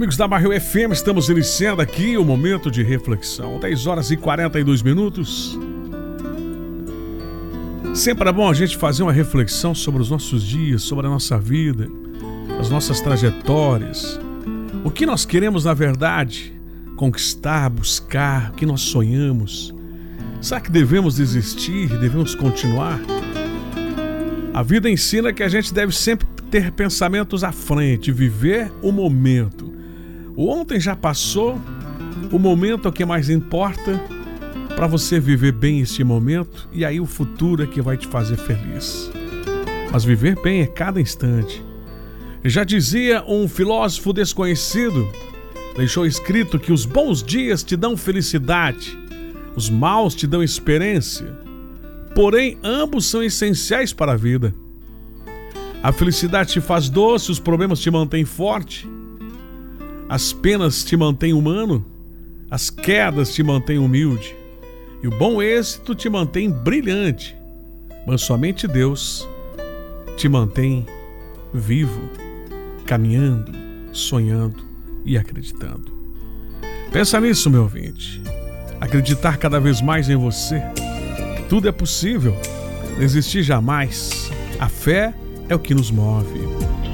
amigos da Barril FM, estamos iniciando aqui o momento de reflexão. 10 horas e 42 minutos. Sempre é bom a gente fazer uma reflexão sobre os nossos dias, sobre a nossa vida, as nossas trajetórias. O que nós queremos, na verdade, conquistar, buscar, o que nós sonhamos. Será que devemos desistir, devemos continuar? A vida ensina que a gente deve sempre ter pensamentos à frente, viver o momento. O ontem já passou, o momento é o que mais importa para você viver bem este momento, e aí o futuro é que vai te fazer feliz. Mas viver bem é cada instante. Já dizia um filósofo desconhecido, deixou escrito que os bons dias te dão felicidade, os maus te dão experiência, porém ambos são essenciais para a vida. A felicidade te faz doce, os problemas te mantêm forte, as penas te mantêm humano, as quedas te mantêm humilde, e o bom êxito te mantém brilhante, mas somente Deus te mantém vivo, caminhando, sonhando e acreditando. Pensa nisso, meu ouvinte. Acreditar cada vez mais em você. Tudo é possível. Desistir jamais. A fé é o que nos move.